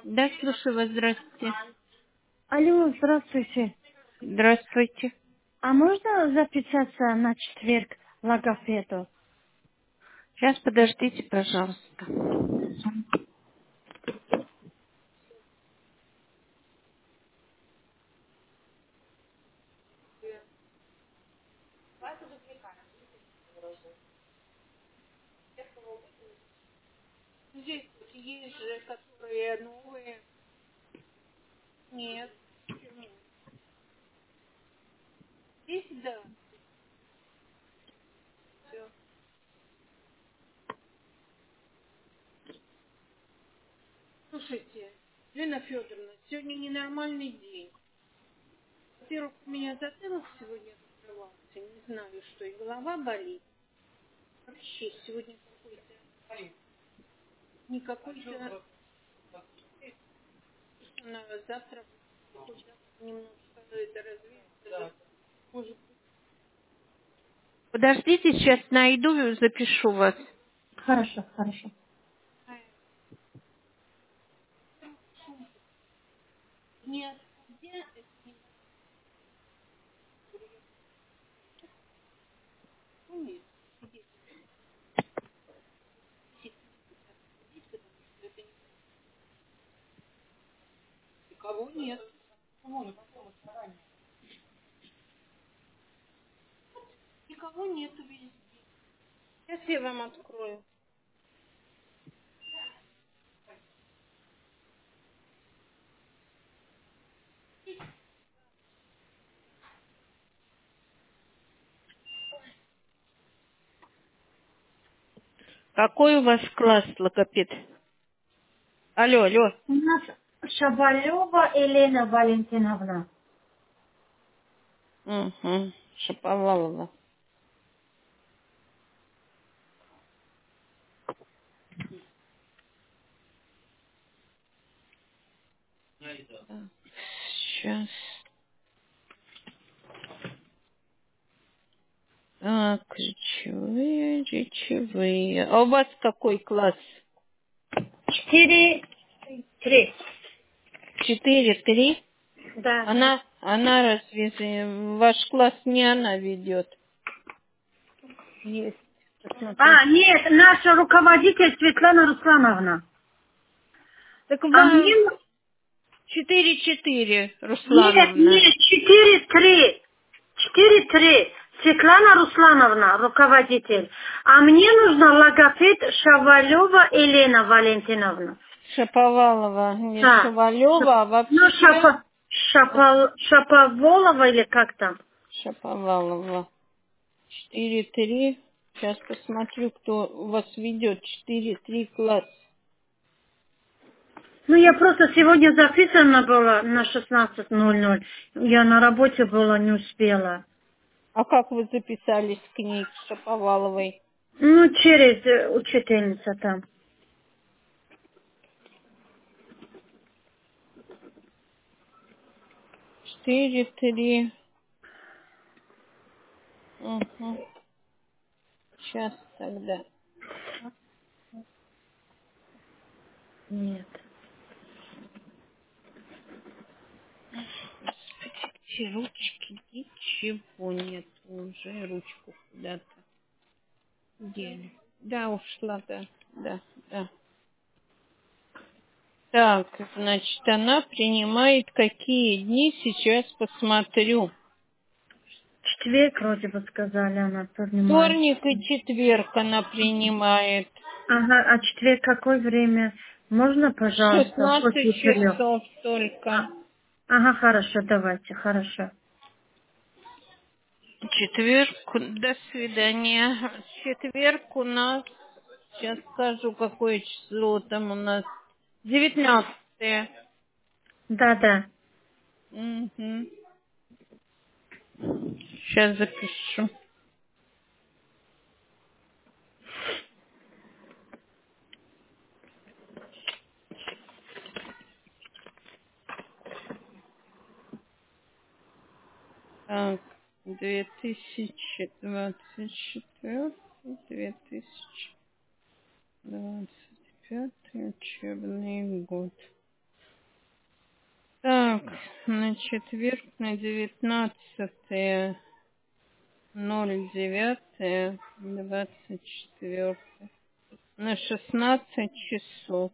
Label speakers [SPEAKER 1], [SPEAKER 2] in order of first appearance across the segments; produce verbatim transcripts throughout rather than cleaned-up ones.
[SPEAKER 1] Да, слушаю вас, здравствуйте.
[SPEAKER 2] Алло, здравствуйте.
[SPEAKER 1] Здравствуйте.
[SPEAKER 2] А можно записаться на четверг в логопеду?
[SPEAKER 1] Сейчас подождите, пожалуйста. Здесь вот есть же, которые новые. Нет. Здесь, да. Все. Слушайте, Лена Федоровна, сегодня ненормальный день. Во-первых, у меня затылок сегодня закрывался. Не знаю, что, и голова болит. Вообще, сегодня какой-то, не какой-то, на завтра хоть немножко это развеется. Может быть. Подождите, сейчас найду и запишу вас.
[SPEAKER 2] Хорошо, хорошо.
[SPEAKER 1] Не отходя, это не умеет сидеть, сидеть, потому что это никого нет. Никого нету везде. Сейчас я вам открою. Какой у вас класс, логопед? Алло, алло.
[SPEAKER 2] У нас Шабалева Елена Валентиновна.
[SPEAKER 1] Угу. Шаповалова. Сейчас. А, ключевые, речевые. А у вас какой класс?
[SPEAKER 2] Четыре, три.
[SPEAKER 1] Четыре, три?
[SPEAKER 2] Да.
[SPEAKER 1] Она, она разве э, ваш класс не она ведет? Есть.
[SPEAKER 2] А,
[SPEAKER 1] Посмотрите.
[SPEAKER 2] нет, наша руководитель Светлана Руслановна.
[SPEAKER 1] Так
[SPEAKER 2] А мне...
[SPEAKER 1] вам четыре-четыре,
[SPEAKER 2] Нет,
[SPEAKER 1] Руслановна.
[SPEAKER 2] нет, четыре, три. Четыре, три. Светлана Руслановна, руководитель. А мне нужна логопед Шавалева Елена Валентиновна.
[SPEAKER 1] Шаповалова, не
[SPEAKER 2] Да.
[SPEAKER 1] Шавалева, а
[SPEAKER 2] Ну,
[SPEAKER 1] вообще
[SPEAKER 2] Шапа, Шапа, Шаповолова или как там?
[SPEAKER 1] Шаповалова. Четыре-три. Сейчас посмотрю, кто у вас ведет. Четыре-три класс.
[SPEAKER 2] Ну, я просто сегодня записана была на шестнадцать ноль ноль. Я на работе была, не успела.
[SPEAKER 1] А как вы записались к ней, к Шаповаловой?
[SPEAKER 2] Ну, через э, учительница там.
[SPEAKER 1] Четыре-три. Угу. Сейчас тогда.
[SPEAKER 2] Нет.
[SPEAKER 1] Все ручки, ничего нет уже. Ручку куда-то дели. Да, ушла, да, да, да. Так, значит, она принимает какие дни, сейчас посмотрю.
[SPEAKER 2] Четверг, вроде бы сказали, она принимает.
[SPEAKER 1] Вторник и четверг она принимает.
[SPEAKER 2] Ага, а четверг какое время? Можно, пожалуйста,
[SPEAKER 1] шестнадцать
[SPEAKER 2] после четырех?
[SPEAKER 1] часов только.
[SPEAKER 2] Ага, хорошо, давайте, хорошо.
[SPEAKER 1] Четверг, до свидания. Четверг у нас, сейчас скажу, какое число там у нас. Девятнадцатое.
[SPEAKER 2] Да, да.
[SPEAKER 1] Угу. Сейчас запишу. Так, две тысячи двадцать четвёртый, две тысячи двадцать пятый учебный год. Так, на четверг, на девятнадцатое, ноль девятое, двадцать четвёртое, на шестнадцать часов.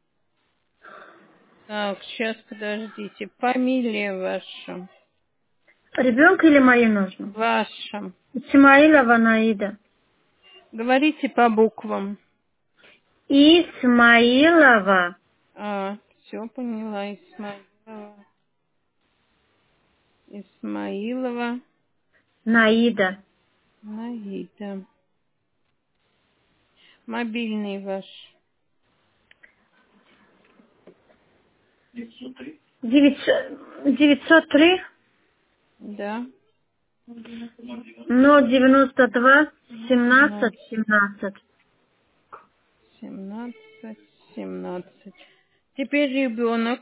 [SPEAKER 1] Так, сейчас, подождите. Фамилия ваша.
[SPEAKER 2] Ребенка или мои нужно?
[SPEAKER 1] Ваша.
[SPEAKER 2] Исмаилова Наида.
[SPEAKER 1] Говорите по буквам.
[SPEAKER 2] Исмаилова.
[SPEAKER 1] А, все поняла. Исмаилова. Исмаилова.
[SPEAKER 2] Наида.
[SPEAKER 1] Наида. Мобильный ваш.
[SPEAKER 2] девятьсот три.
[SPEAKER 1] Да.
[SPEAKER 2] ноль девяносто два. семнадцать. семнадцать.
[SPEAKER 1] семнадцать, семнадцать. Теперь ребенок.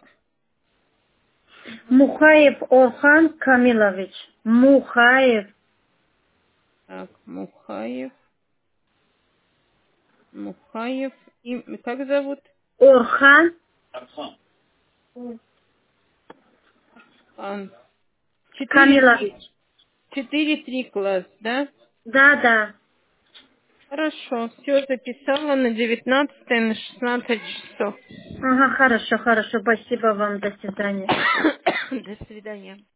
[SPEAKER 2] Мухаев Орхан Камилович. Мухаев.
[SPEAKER 1] Так, Мухаев. Мухаев. И как зовут?
[SPEAKER 2] Орхан.
[SPEAKER 1] Ан. Четыре,
[SPEAKER 2] Камилович.
[SPEAKER 1] четыре, три класс, да?
[SPEAKER 2] Да, да.
[SPEAKER 1] Хорошо, все записала на девятнадцатое, на шестнадцать часов.
[SPEAKER 2] Ага, хорошо, хорошо. Спасибо вам. До свидания.
[SPEAKER 1] До свидания.